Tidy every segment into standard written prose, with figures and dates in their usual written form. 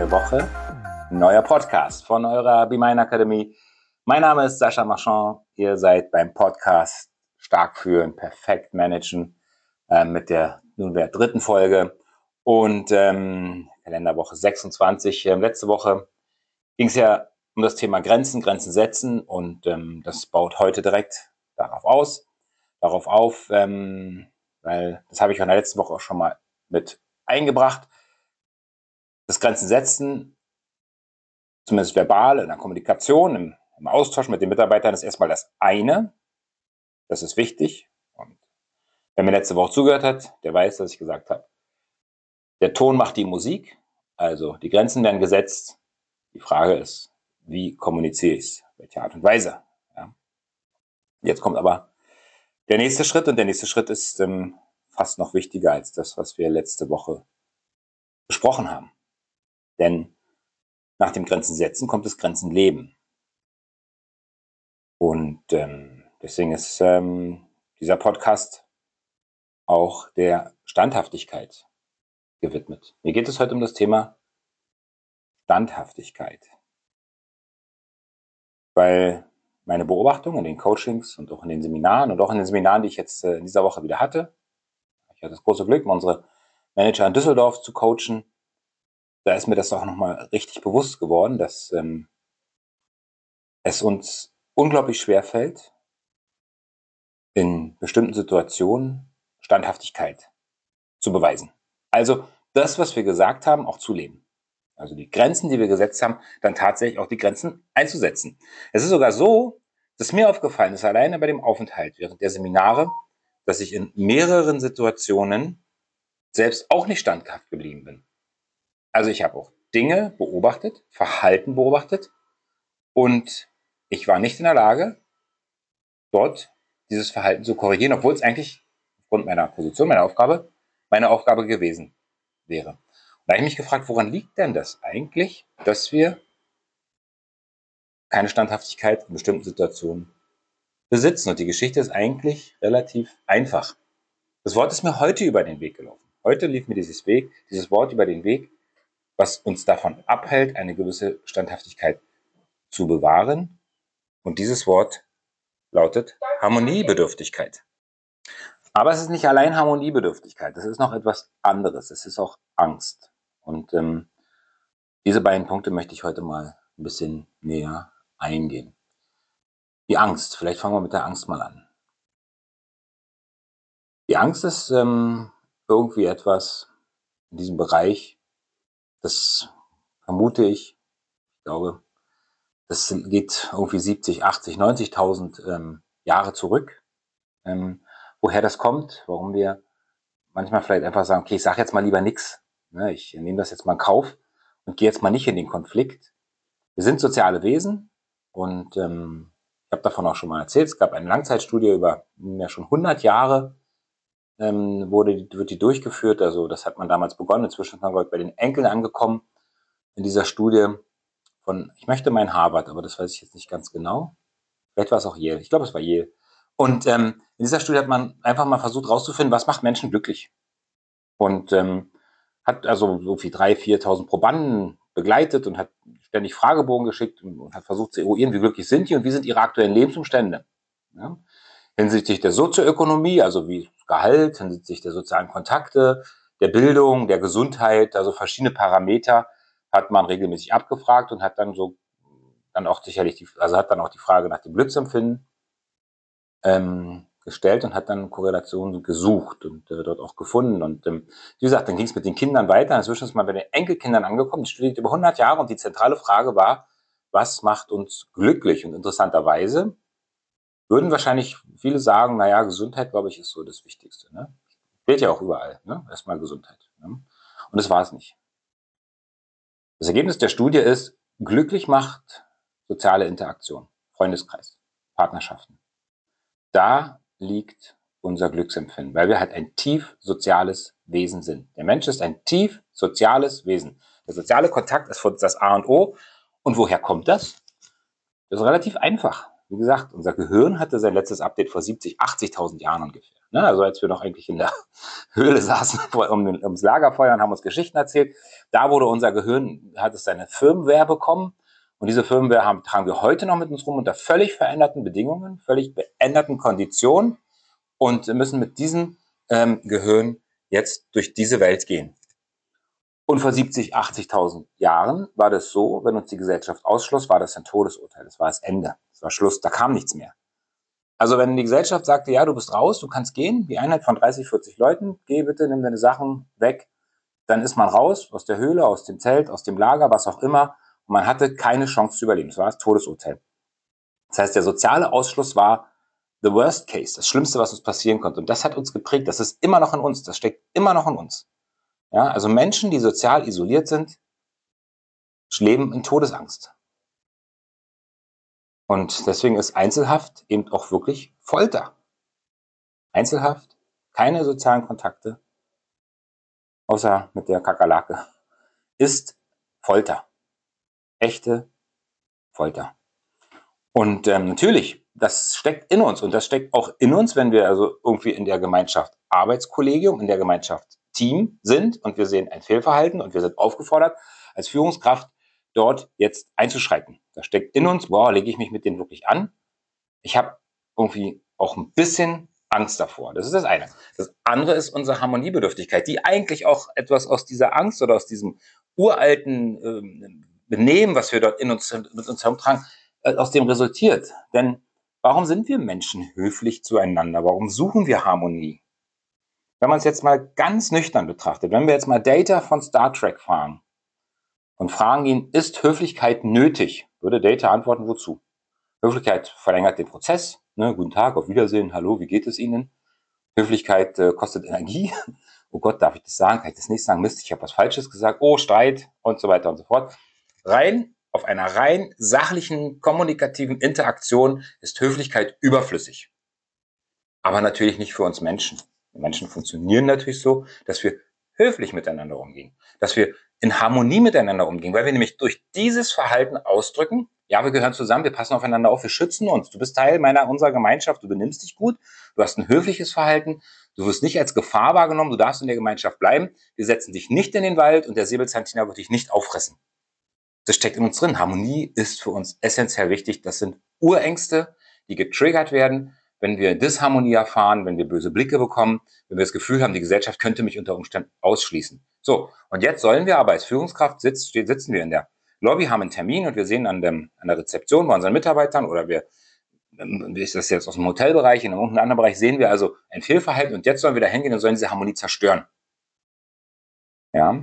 neue Woche, neuer Podcast von eurer Be Mine Akademie. Mein Name ist Sascha Marchand. Ihr seid beim Podcast Stark führen, perfekt managen mit der nunmehr 3. Folge und Kalenderwoche 26. Letzte Woche ging es ja um das Thema Grenzen setzen und das baut heute direkt darauf auf, weil das habe ich in der letzten Woche auch schon mal mit eingebracht. Das Grenzen setzen, zumindest verbal, in der Kommunikation, im Austausch mit den Mitarbeitern, ist erstmal das eine. Das ist wichtig. Und wer mir letzte Woche zugehört hat, der weiß, dass ich gesagt habe, der Ton macht die Musik. Also die Grenzen werden gesetzt. Die Frage ist, wie kommuniziere ich es? Welche Art und Weise? Ja. Jetzt kommt aber der nächste Schritt. Und der nächste Schritt ist fast noch wichtiger als das, was wir letzte Woche besprochen haben. Denn nach dem Grenzen setzen kommt das Grenzen leben. Und deswegen ist dieser Podcast auch der Standhaftigkeit gewidmet. Mir geht es heute um das Thema Standhaftigkeit. Weil meine Beobachtung in den Coachings und auch in den Seminaren und auch in den Seminaren, die ich jetzt in dieser Woche wieder hatte, ich hatte das große Glück, unsere Manager in Düsseldorf zu coachen, da ist mir das auch nochmal richtig bewusst geworden, dass es uns unglaublich schwer fällt, in bestimmten Situationen Standhaftigkeit zu beweisen. Also das, was wir gesagt haben, auch zu leben. Also die Grenzen, die wir gesetzt haben, dann tatsächlich auch die Grenzen einzusetzen. Es ist sogar so, dass mir aufgefallen ist, alleine bei dem Aufenthalt während der Seminare, dass ich in mehreren Situationen selbst auch nicht standhaft geblieben bin. Also ich habe auch Dinge beobachtet, Verhalten beobachtet und ich war nicht in der Lage, dort dieses Verhalten zu korrigieren, obwohl es eigentlich aufgrund meiner Position, meine Aufgabe gewesen wäre. Und da habe ich mich gefragt, woran liegt denn das eigentlich, dass wir keine Standhaftigkeit in bestimmten Situationen besitzen? Und die Geschichte ist eigentlich relativ einfach. Das Wort ist mir heute über den Weg gelaufen. Heute lief mir dieses Wort über den Weg, was uns davon abhält, eine gewisse Standhaftigkeit zu bewahren. Und dieses Wort lautet Harmoniebedürftigkeit. Aber es ist nicht allein Harmoniebedürftigkeit, es ist noch etwas anderes, es ist auch Angst. Und diese beiden Punkte möchte ich heute mal ein bisschen näher eingehen. Die Angst, vielleicht fangen wir mit der Angst mal an. Die Angst ist irgendwie etwas in diesem Bereich, das vermute ich glaube, das geht irgendwie 70, 80, 90.000 Jahre zurück. Woher das kommt, warum wir manchmal vielleicht einfach sagen, okay, ich sage jetzt mal lieber nichts. Ne, ich nehme das jetzt mal in Kauf und gehe jetzt mal nicht in den Konflikt. Wir sind soziale Wesen und ich habe davon auch schon mal erzählt. Es gab eine Langzeitstudie über ja schon 100 Jahre, wird die durchgeführt. Also das hat man damals begonnen. Inzwischen ist man bei den Enkeln angekommen in dieser Studie von, ich möchte meinen Harvard, aber das weiß ich jetzt nicht ganz genau. Vielleicht war es auch Yale. Ich glaube, es war Yale. Und in dieser Studie hat man einfach mal versucht herauszufinden, was macht Menschen glücklich. Und hat also so viel 3.000, 4.000 Probanden begleitet und hat ständig Fragebogen geschickt und hat versucht zu eruieren, wie glücklich sind die und wie sind ihre aktuellen Lebensumstände. Ja? Hinsichtlich der Sozioökonomie, also wie Gehalt, hinsichtlich der sozialen Kontakte, der Bildung, der Gesundheit, also verschiedene Parameter hat man regelmäßig abgefragt und hat dann auch die Frage nach dem Glücksempfinden gestellt und hat dann Korrelationen gesucht und dort auch gefunden. Und wie gesagt, dann ging es mit den Kindern weiter. Inzwischen ist man bei den Enkelkindern angekommen. Die studiert über 100 Jahre und die zentrale Frage war, was macht uns glücklich? Und interessanterweise würden wahrscheinlich viele sagen, naja, Gesundheit, glaube ich, ist so das Wichtigste. Ne? Fehlt ja auch überall. Ne? Erstmal Gesundheit. Ne? Und das war es nicht. Das Ergebnis der Studie ist, glücklich macht soziale Interaktion, Freundeskreis, Partnerschaften. Da liegt unser Glücksempfinden, weil wir halt ein tief soziales Wesen sind. Der Mensch ist ein tief soziales Wesen. Der soziale Kontakt ist für uns das A und O. Und woher kommt das? Das ist relativ einfach. wie gesagt, unser Gehirn hatte sein letztes Update vor 70, 80.000 Jahren ungefähr. Ne? Also als wir noch eigentlich in der Höhle saßen ums Lagerfeuer und haben uns Geschichten erzählt, da wurde unser Gehirn, hat es seine Firmware bekommen. Und diese Firmware tragen wir heute noch mit uns rum unter völlig veränderten Bedingungen, völlig veränderten Konditionen und müssen mit diesem Gehirn jetzt durch diese Welt gehen. Und vor 70, 80.000 Jahren war das so, wenn uns die Gesellschaft ausschloss, war das ein Todesurteil. Das war das Ende. Das war Schluss. Da kam nichts mehr. Also wenn die Gesellschaft sagte, ja, du bist raus, du kannst gehen, die Einheit von 30, 40 Leuten, geh bitte, nimm deine Sachen weg, dann ist man raus aus der Höhle, aus dem Zelt, aus dem Lager, was auch immer. Und man hatte keine Chance zu überleben. Das war das Todesurteil. Das heißt, der soziale Ausschluss war the worst case, das Schlimmste, was uns passieren konnte. Und das hat uns geprägt. Das ist immer noch in uns. Das steckt immer noch in uns. Ja, also Menschen, die sozial isoliert sind, leben in Todesangst. Und deswegen ist Einzelhaft eben auch wirklich Folter. Einzelhaft, keine sozialen Kontakte, außer mit der Kakerlake, ist Folter. Echte Folter. Und natürlich, das steckt in uns und das steckt auch in uns, wenn wir also irgendwie in der Gemeinschaft Arbeitskollegium, in der Gemeinschaft Team sind und wir sehen ein Fehlverhalten und wir sind aufgefordert, als Führungskraft dort jetzt einzuschreiten. Das steckt in uns, boah, lege ich mich mit denen wirklich an? Ich habe irgendwie auch ein bisschen Angst davor. Das ist das eine. Das andere ist unsere Harmoniebedürftigkeit, die eigentlich auch etwas aus dieser Angst oder aus diesem uralten Benehmen, was wir dort in uns mit uns herumtragen, aus dem resultiert. Denn warum sind wir Menschen höflich zueinander? Warum suchen wir Harmonie? Wenn man es jetzt mal ganz nüchtern betrachtet, wenn wir jetzt mal Data von Star Trek fragen und fragen ihn, ist Höflichkeit nötig? Würde Data antworten, wozu? Höflichkeit verlängert den Prozess. Ne? Guten Tag, auf Wiedersehen, hallo, wie geht es Ihnen? Höflichkeit kostet Energie. Oh Gott, darf ich das sagen? Kann ich das nicht sagen? Mist, ich habe was Falsches gesagt. Oh, Streit und so weiter und so fort. Auf einer rein sachlichen, kommunikativen Interaktion ist Höflichkeit überflüssig. Aber natürlich nicht für uns Menschen. Wir Menschen funktionieren natürlich so, dass wir höflich miteinander umgehen, dass wir in Harmonie miteinander umgehen, weil wir nämlich durch dieses Verhalten ausdrücken, ja, wir gehören zusammen, wir passen aufeinander auf, wir schützen uns. Du bist Teil unserer Gemeinschaft, du benimmst dich gut, du hast ein höfliches Verhalten, du wirst nicht als Gefahr wahrgenommen, du darfst in der Gemeinschaft bleiben, wir setzen dich nicht in den Wald und der Säbelzahntiger wird dich nicht auffressen. Das steckt in uns drin. Harmonie ist für uns essentiell wichtig. Das sind Urängste, die getriggert werden, wenn wir Disharmonie erfahren, wenn wir böse Blicke bekommen, wenn wir das Gefühl haben, die Gesellschaft könnte mich unter Umständen ausschließen. So, und jetzt sollen wir aber als Führungskraft sitzen wir in der Lobby, haben einen Termin und wir sehen an der Rezeption bei unseren Mitarbeitern oder wie ist das jetzt aus dem Hotelbereich, in irgendeinem anderen Bereich, sehen wir also ein Fehlverhalten und jetzt sollen wir da hingehen und sollen diese Harmonie zerstören. Ja.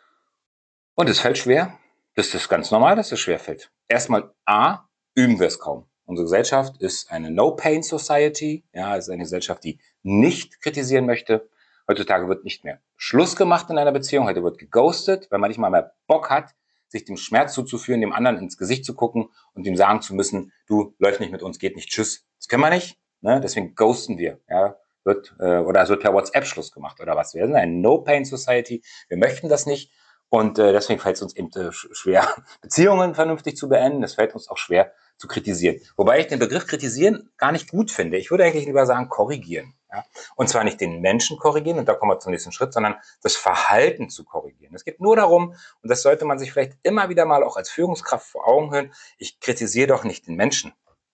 Und es fällt schwer. Das ist ganz normal, dass es schwer fällt. Erstmal üben wir es kaum. Unsere Gesellschaft ist eine No-Pain-Society. Ja, es ist eine Gesellschaft, die nicht kritisieren möchte. Heutzutage wird nicht mehr Schluss gemacht in einer Beziehung. Heute wird geghostet, weil man nicht mal mehr Bock hat, sich dem Schmerz zuzuführen, dem anderen ins Gesicht zu gucken und ihm sagen zu müssen, du, läuft nicht mit uns, geht nicht, tschüss. Das können wir nicht. Ne? Deswegen ghosten wir. Ja? Oder es wird per WhatsApp Schluss gemacht oder was. Wir sind eine No-Pain-Society. Wir möchten das nicht. Und deswegen fällt es uns eben schwer, Beziehungen vernünftig zu beenden. Es fällt uns auch schwer zu kritisieren. Wobei ich den Begriff kritisieren gar nicht gut finde. Ich würde eigentlich lieber sagen korrigieren. Ja? Und zwar nicht den Menschen korrigieren, und da kommen wir zum nächsten Schritt, sondern das Verhalten zu korrigieren. Es geht nur darum, und das sollte man sich vielleicht immer wieder mal auch als Führungskraft vor Augen hören, ich kritisiere doch nicht den Menschen.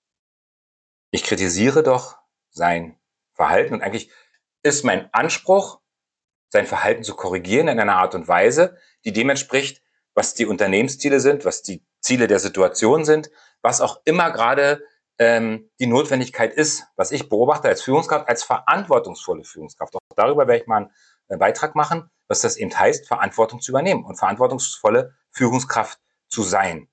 Ich kritisiere doch sein Verhalten. Und eigentlich ist mein Anspruch, sein Verhalten zu korrigieren in einer Art und Weise, die dem entspricht, was die Unternehmensziele sind, was die Ziele der Situation sind, was auch immer gerade die Notwendigkeit ist, was ich beobachte als Führungskraft, als verantwortungsvolle Führungskraft. Auch darüber werde ich mal einen Beitrag machen, was das eben heißt, Verantwortung zu übernehmen und verantwortungsvolle Führungskraft zu sein.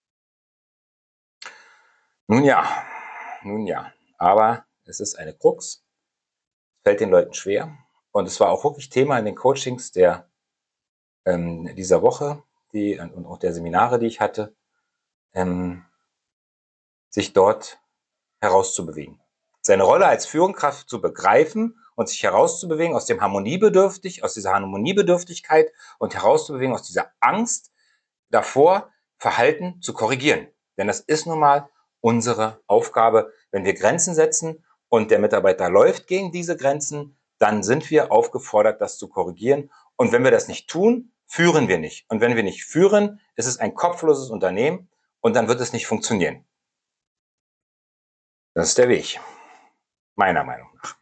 Nun ja, aber es ist eine Krux, fällt den Leuten schwer. Und es war auch wirklich Thema in den Coachings dieser Woche und auch der Seminare, die ich hatte, sich dort herauszubewegen. Seine Rolle als Führungskraft zu begreifen und sich herauszubewegen aus dieser Harmoniebedürftigkeit und herauszubewegen aus dieser Angst davor, Verhalten zu korrigieren. Denn das ist nun mal unsere Aufgabe. Wenn wir Grenzen setzen und der Mitarbeiter läuft gegen diese Grenzen, dann sind wir aufgefordert, das zu korrigieren. Und wenn wir das nicht tun, führen wir nicht. Und wenn wir nicht führen, ist es ein kopfloses Unternehmen und dann wird es nicht funktionieren. Das ist der Weg, meiner Meinung nach.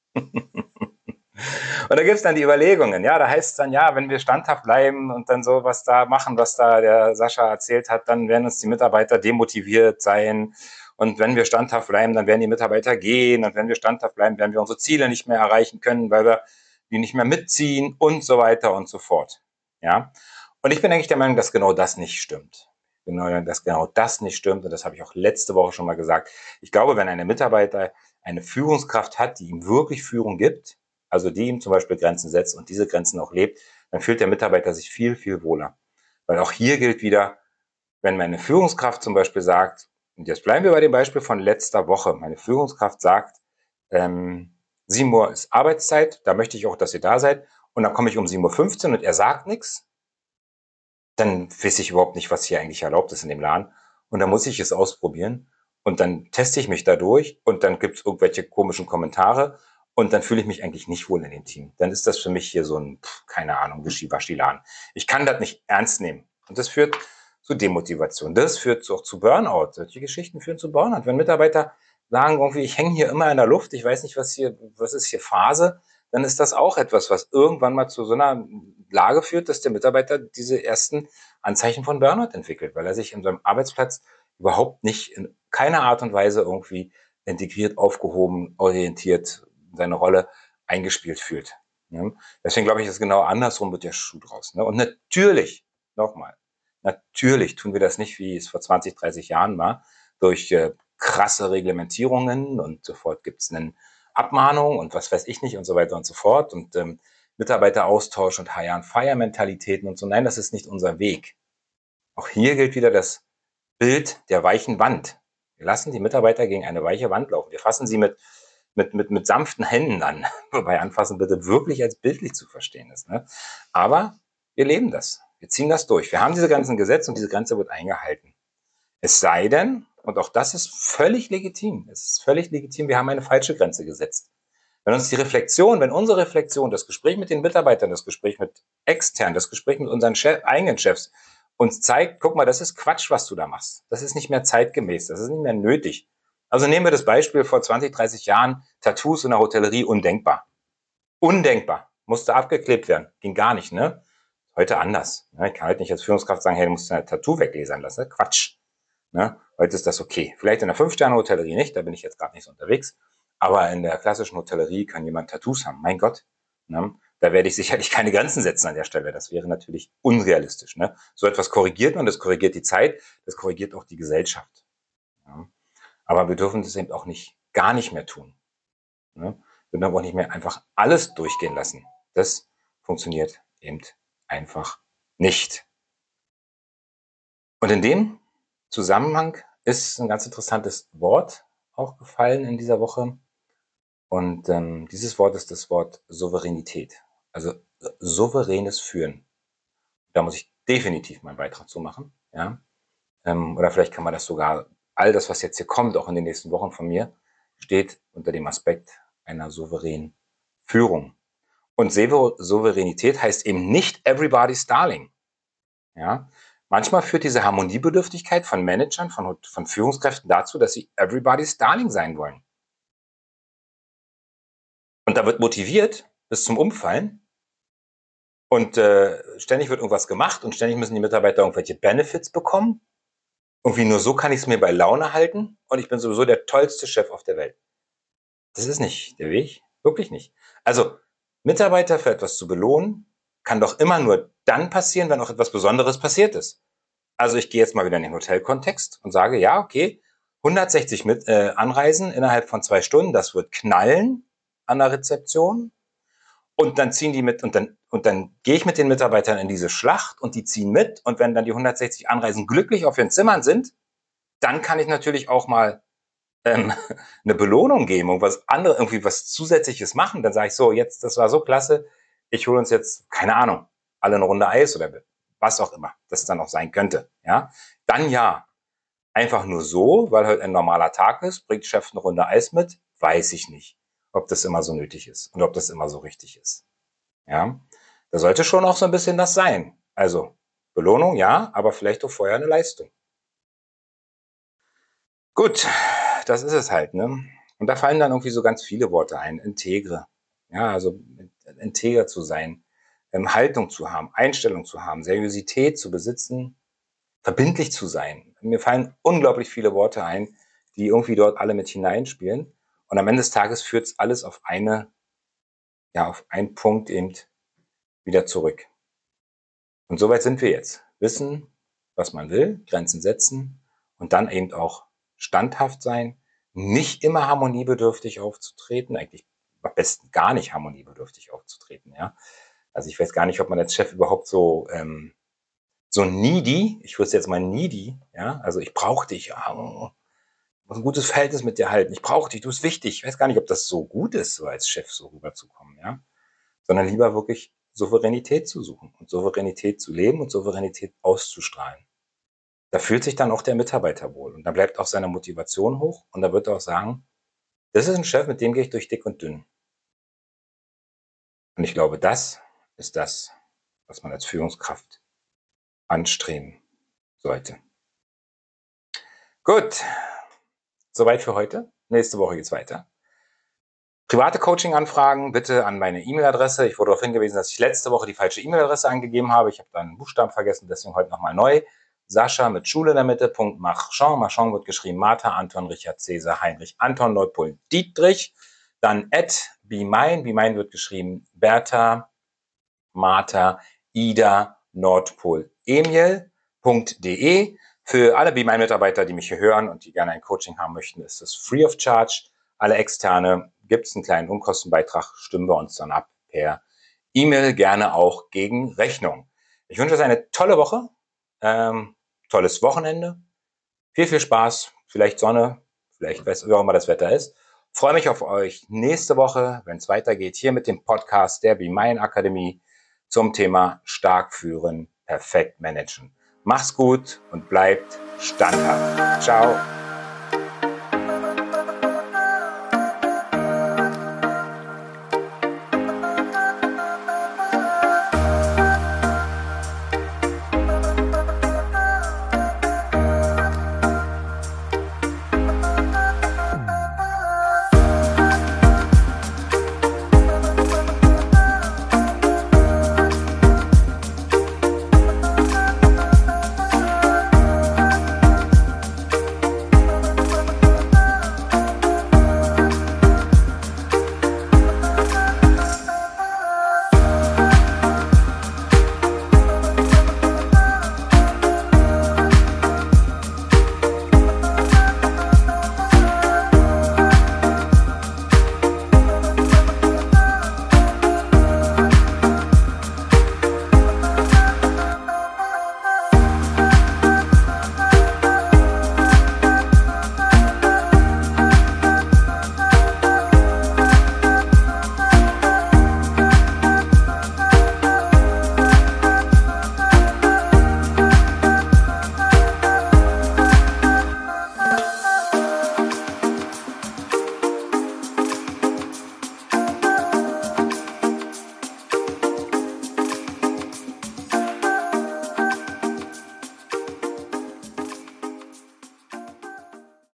Und da gibt's dann die Überlegungen, ja, da heißt es dann, ja, wenn wir standhaft bleiben und dann so was da machen, was da der Sascha erzählt hat, dann werden uns die Mitarbeiter demotiviert sein. Und wenn wir standhaft bleiben, dann werden die Mitarbeiter gehen. Und wenn wir standhaft bleiben, werden wir unsere Ziele nicht mehr erreichen können, weil wir die nicht mehr mitziehen und so weiter und so fort. Ja. Und ich bin eigentlich der Meinung, dass genau das nicht stimmt. Dass genau das nicht stimmt. Und das habe ich auch letzte Woche schon mal gesagt. Ich glaube, wenn ein Mitarbeiter eine Führungskraft hat, die ihm wirklich Führung gibt, also die ihm zum Beispiel Grenzen setzt und diese Grenzen auch lebt, dann fühlt der Mitarbeiter sich viel, viel wohler. Weil auch hier gilt wieder, wenn meine Führungskraft zum Beispiel sagt, und jetzt bleiben wir bei dem Beispiel von letzter Woche, meine Führungskraft sagt, 7 Uhr ist Arbeitszeit, da möchte ich auch, dass ihr da seid, und dann komme ich um 7:15 Uhr und er sagt nichts, dann weiß ich überhaupt nicht, was hier eigentlich erlaubt ist in dem Laden. Und dann muss ich es ausprobieren und dann teste ich mich dadurch und dann gibt es irgendwelche komischen Kommentare und dann fühle ich mich eigentlich nicht wohl in dem Team. Dann ist das für mich hier so ein, keine Ahnung, Wischiwaschi-Laden. Ich kann das nicht ernst nehmen. Und das führt zu Demotivation. Das führt auch zu Burnout. Solche Geschichten führen zu Burnout. Wenn Mitarbeiter sagen irgendwie, ich hänge hier immer in der Luft, ich weiß nicht, was ist hier Phase, dann ist das auch etwas, was irgendwann mal zu so einer Lage führt, dass der Mitarbeiter diese ersten Anzeichen von Burnout entwickelt, weil er sich in seinem Arbeitsplatz überhaupt nicht in keiner Art und Weise irgendwie integriert, aufgehoben, orientiert, seine Rolle eingespielt fühlt. Ja? Deswegen glaube ich, dass genau andersrum wird der Schuh draus. Ne? Und natürlich, nochmal, natürlich tun wir das nicht, wie es vor 20, 30 Jahren war, durch krasse Reglementierungen und sofort gibt es einen Abmahnung und was weiß ich nicht und so weiter und so fort und Mitarbeiteraustausch und Hire-and-Fire-Mentalitäten und so. Nein, das ist nicht unser Weg. Auch hier gilt wieder das Bild der weichen Wand. Wir lassen die Mitarbeiter gegen eine weiche Wand laufen. Wir fassen sie mit sanften Händen an. Wobei anfassen bitte wirklich als bildlich zu verstehen ist. Ne? Aber wir leben das. Wir ziehen das durch. Wir haben diese ganzen Gesetze und diese Grenze wird eingehalten. Es sei denn, und auch das ist völlig legitim, es ist völlig legitim, wir haben eine falsche Grenze gesetzt. Wenn uns die Reflexion, wenn unsere Reflexion, das Gespräch mit den Mitarbeitern, das Gespräch mit extern, das Gespräch mit unseren eigenen Chefs uns zeigt, guck mal, das ist Quatsch, was du da machst. Das ist nicht mehr zeitgemäß, das ist nicht mehr nötig. Also nehmen wir das Beispiel vor 20, 30 Jahren, Tattoos in der Hotellerie, undenkbar. Undenkbar. Musste abgeklebt werden. Ging gar nicht, ne? Heute anders. Ich kann halt nicht als Führungskraft sagen, hey, du musst dein Tattoo weglesern lassen. Quatsch. Ne? Heute ist das okay. Vielleicht in der 5-Sterne-Hotellerie nicht, da bin ich jetzt gerade nicht so unterwegs. Aber in der klassischen Hotellerie kann jemand Tattoos haben. Mein Gott. Ne? Da werde ich sicherlich keine Grenzen setzen an der Stelle. Das wäre natürlich unrealistisch. Ne? So etwas korrigiert man, das korrigiert die Zeit, das korrigiert auch die Gesellschaft. Ja? Aber wir dürfen das eben auch nicht, gar nicht mehr tun. Ne? Wir dürfen auch nicht mehr einfach alles durchgehen lassen. Das funktioniert eben einfach nicht. Und in dem Zusammenhang ist ein ganz interessantes Wort auch gefallen in dieser Woche. Und dieses Wort ist das Wort Souveränität. Also souveränes Führen. Da muss ich definitiv meinen Beitrag zu machen. Ja? Oder vielleicht kann man das sogar, all das, was jetzt hier kommt, auch in den nächsten Wochen von mir, steht unter dem Aspekt einer souveränen Führung. Und Souveränität heißt eben nicht everybody's darling. Ja? Manchmal führt diese Harmoniebedürftigkeit von Managern, von Führungskräften dazu, dass sie everybody's darling sein wollen. Und da wird motiviert bis zum Umfallen und ständig wird irgendwas gemacht und ständig müssen die Mitarbeiter irgendwelche Benefits bekommen. Irgendwie nur so kann ich es mir bei Laune halten und ich bin sowieso der tollste Chef auf der Welt. Das ist nicht der Weg, wirklich nicht. Also Mitarbeiter für etwas zu belohnen, kann doch immer nur dann passieren, wenn auch etwas Besonderes passiert ist. Also ich gehe jetzt mal wieder in den Hotelkontext und sage, ja, okay, 160 Anreisen innerhalb von 2 Stunden, das wird knallen an der Rezeption. Und dann ziehen die mit und dann gehe ich mit den Mitarbeitern in diese Schlacht und die ziehen mit. Und wenn dann die 160 Anreisen glücklich auf ihren Zimmern sind, dann kann ich natürlich auch mal eine Belohnung geben, irgendwas anderes, irgendwie was Zusätzliches machen. Dann sage ich so, jetzt, das war so klasse, ich hole uns jetzt, keine Ahnung, alle eine Runde Eis oder was auch immer das dann auch sein könnte. Ja, dann ja. einfach nur so, weil heute ein normaler Tag ist, bringt Chef eine Runde Eis mit, weiß ich nicht, ob das immer so nötig ist und ob das immer so richtig ist. Ja, da sollte schon auch so ein bisschen das sein. Also Belohnung, ja, aber vielleicht auch vorher eine Leistung. Gut, das ist es halt, ne? Und da fallen dann irgendwie so ganz viele Worte ein. Integre. Ja, also integer zu sein, Haltung zu haben, Einstellung zu haben, Seriosität zu besitzen, verbindlich zu sein. Mir fallen unglaublich viele Worte ein, die irgendwie dort alle mit hineinspielen. Und am Ende des Tages führt es alles auf auf einen Punkt eben wieder zurück. Und soweit sind wir jetzt. Wissen, was man will, Grenzen setzen und dann eben auch standhaft sein, nicht immer harmoniebedürftig aufzutreten, eigentlich am besten gar nicht harmoniebedürftig aufzutreten, ja. Also ich weiß gar nicht, ob man als Chef überhaupt so needy, ich würde es jetzt mal needy, ja, also ich brauche dich, ja, muss ein gutes Verhältnis mit dir halten, ich brauche dich, du bist wichtig. Ich weiß gar nicht, ob das so gut ist, so als Chef so rüberzukommen, ja, sondern lieber wirklich Souveränität zu suchen und Souveränität zu leben und Souveränität auszustrahlen. Da fühlt sich dann auch der Mitarbeiter wohl und da bleibt auch seine Motivation hoch und da wird er auch sagen, das ist ein Chef, mit dem gehe ich durch dick und dünn. Und ich glaube, das ist das, was man als Führungskraft anstreben sollte. Gut, soweit für heute. Nächste Woche geht's weiter. Private Coaching-Anfragen bitte an meine E-Mail-Adresse. Ich wurde darauf hingewiesen, dass ich letzte Woche die falsche E-Mail-Adresse angegeben habe. Ich habe da einen Buchstaben vergessen, deswegen heute nochmal neu. Sascha mit Schule in der Mitte, Punkt Marchand. Marchand wird geschrieben Martha, Anton, Richard, Cäsar, Heinrich, Anton, Nordpol, Dietrich. Dann @BeMine. BeMine wird geschrieben Bertha, Martha, Ida, Nordpol, Emil.de. Für alle BeMine-Mitarbeiter, die mich hier hören und die gerne ein Coaching haben möchten, ist es free of charge. Alle Externe gibt es einen kleinen Unkostenbeitrag, stimmen wir uns dann ab per E-Mail, gerne auch gegen Rechnung. Ich wünsche euch eine tolle Woche, tolles Wochenende, viel Spaß, vielleicht Sonne, vielleicht weiß wie auch immer das Wetter ist. Freue mich auf euch nächste Woche, wenn es weitergeht, hier mit dem Podcast der BeMine Akademie zum Thema stark führen, perfekt managen. Mach's gut und bleibt standhaft. Ciao.